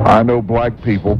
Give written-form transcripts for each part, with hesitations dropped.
I know black people.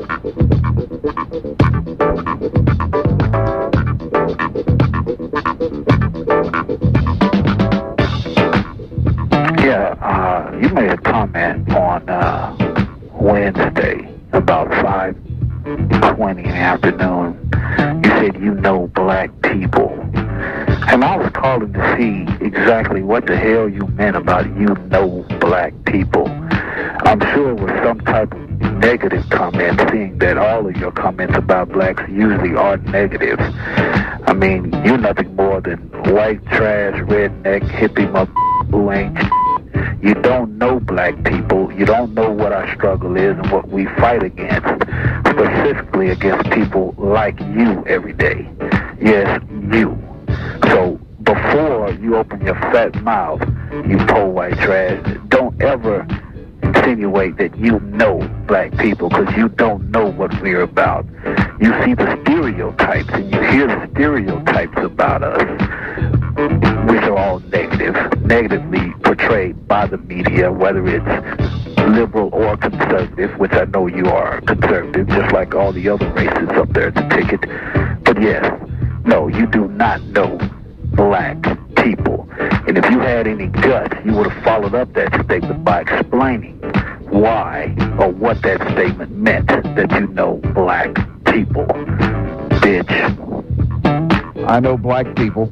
Yeah, you made a comment on Wednesday about 5:20 in the afternoon. You said you know black people. And I was calling to see exactly what the hell you meant about you know black people. I'm sure it was some type of negative comment, seeing that all of your comments about blacks usually are negative. I mean, you're nothing more than white trash, redneck, hippie who ain't. You don't know black people. You don't know what our struggle is and what we fight against, specifically against people like you every day. Yes, you. So before you open your fat mouth, you poor white trash, don't ever insinuate that you know black people, because you don't know what we're about. You see the stereotypes and you hear the stereotypes about us, which are all negatively portrayed by the media, whether it's liberal or conservative, which I know you are conservative, just like all the other races up there at the ticket. But yes, no, you do not know black people. And if you had any guts, you would have followed up that statement by explaining why or what that statement meant, that you know black people. Bitch. I know black people.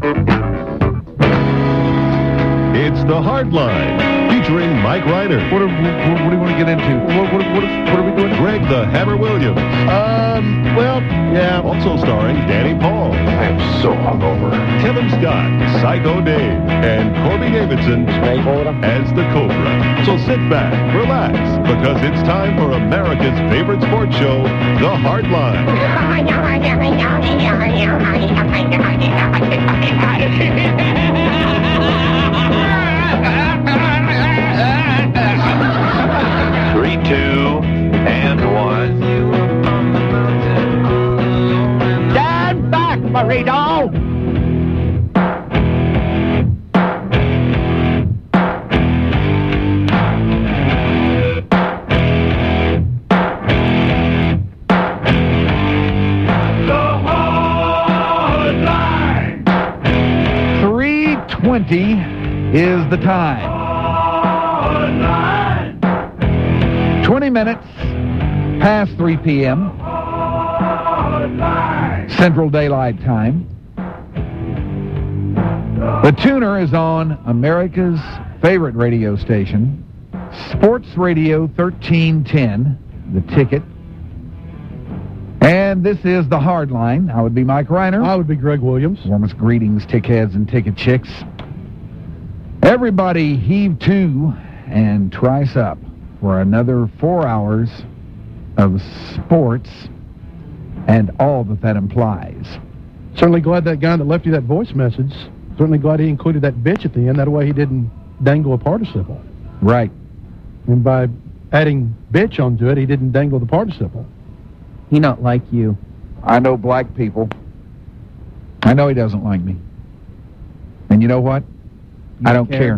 It's The Hard Line, featuring Mike Reiner. What do you want to get into? What are we doing? Greg the Hammer Williams. Well, yeah. Also starring Danny Paul. I am so hungover. Kevin Scott, Psycho Dave, and Corby Davidson as the Cobra. So sit back, relax, because it's time for America's favorite sports show, The Hard Line. 3, 2, and 1. Stand back, burrito! The Hard Line. 3:20 is the time. 20 minutes past 3 p.m. Central Daylight Time. The Tuner is on America's favorite radio station, Sports Radio 1310, The Ticket. And this is The Hard Line. I would be Mike Reiner. I would be Greg Williams. Warmest greetings, tickheads and ticket chicks. Everybody heave to and trice up for another 4 hours of sports and all that implies. Certainly glad that guy that left you that voice message, certainly glad he included that bitch at the end. That way he didn't dangle a participle. Right. And by adding bitch onto it, he didn't dangle the participle. He not like you. I know black people. I know he doesn't like me. And you know what? I don't care.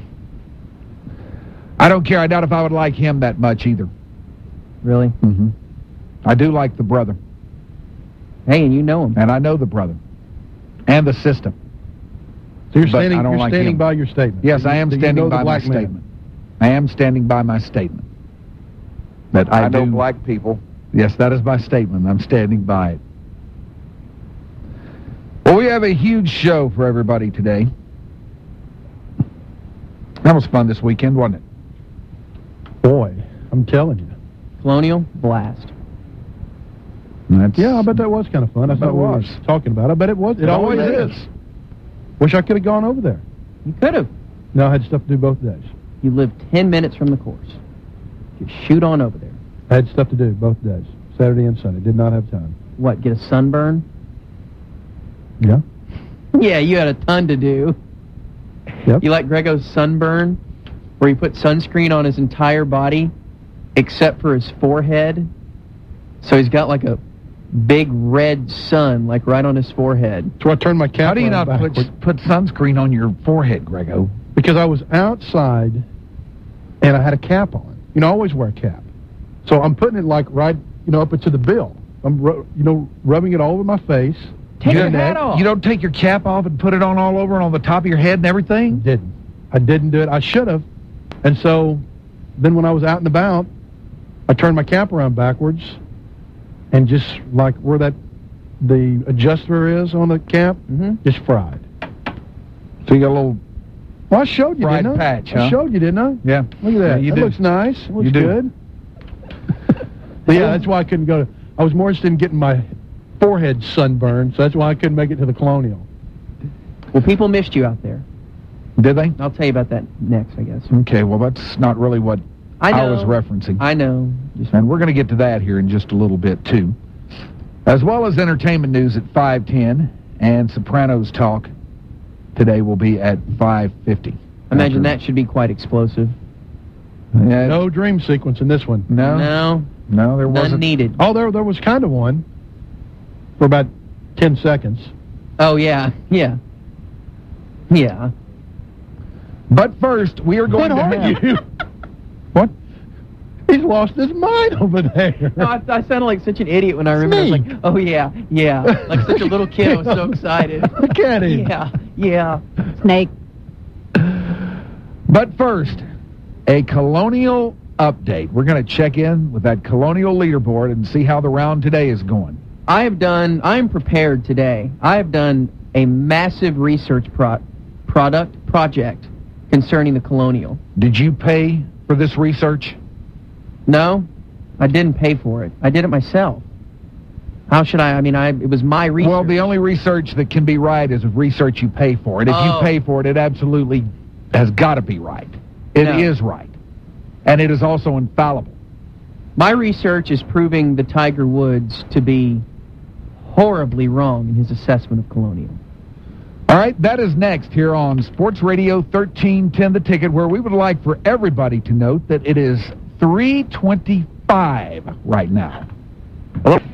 I don't care. I doubt if I would like him that much either. Really? Mm-hmm. I do like the brother. Hey, and you know him. And I know the brother. And the system. So you're standing by your statement. Yes, I am standing by my statement. I am standing by my statement. That I know black people. Yes, that is my statement. I'm standing by it. Well, we have a huge show for everybody today. That was fun this weekend, wasn't it? Boy, I'm telling you. Colonial blast. Yeah, I bet that was kind of fun. That's what we were talking about. I bet it was. It always is. Wish I could have gone over there. You could have. No, I had stuff to do both days. You live 10 minutes from the course. Just shoot on over there. I had stuff to do both days, Saturday and Sunday. Did not have time. What, get a sunburn? Yeah. Yeah, you had a ton to do. Yep. You like Grego's sunburn, where he put sunscreen on his entire body, except for his forehead. So he's got like a big red sun, like right on his forehead. So I turned my cap. How do you not put sunscreen on your forehead, Grego? Because I was outside, and I had a cap on. You know, I always wear a cap. So I'm putting it like right, up into the bill. I'm, rubbing it all over my face. Take your hat off. You don't take your cap off and put it on all over and on the top of your head and everything? I didn't do it. I should have. And so then when I was out and about, I turned my cap around backwards and just like where the adjuster is on the cap, just fried. So you got a little Well, I showed you, fried didn't I? patch, huh? I showed you, didn't I? Yeah. Look at that. Yeah, you That do. looks nice. Looks You do. good. But yeah, that's why I couldn't go to... I was more interested in getting my forehead sunburned, so that's why I couldn't make it to the Colonial. Well, people missed you out there. Did they? I'll tell you about that next, I guess. Okay, well, that's not really what I was referencing. I know. And we're going to get to that here in just a little bit, too. As well as entertainment news at 5:10, and Sopranos talk today will be at 5:50. I imagine that should be quite explosive. Yeah, No dream sequence in this one. No, there wasn't. None needed. Oh, there was kind of one for about 10 seconds. Oh, yeah. But first, we are going What to are have... you? What? He's lost his mind over there. No, I sounded like such an idiot when I remember. I was like, oh, yeah. Like such a little kid. I was so excited. Look at him. Yeah. Snake. But first, a Colonial update. We're going to check in with that Colonial leaderboard and see how the round today is going. I'm prepared today. I have done a massive research project concerning the Colonial. Did you pay for this research? No, I didn't pay for it. I did it myself. How should I? It was my research. Well, the only research that can be right is research you pay for. And if you pay for it, it absolutely has got to be right. It is right. And it is also infallible. My research is proving the Tiger Woods to be horribly wrong in his assessment of Colonial. All right, that is next here on Sports Radio 1310 The Ticket, where we would like for everybody to note that it is 3:25 right now.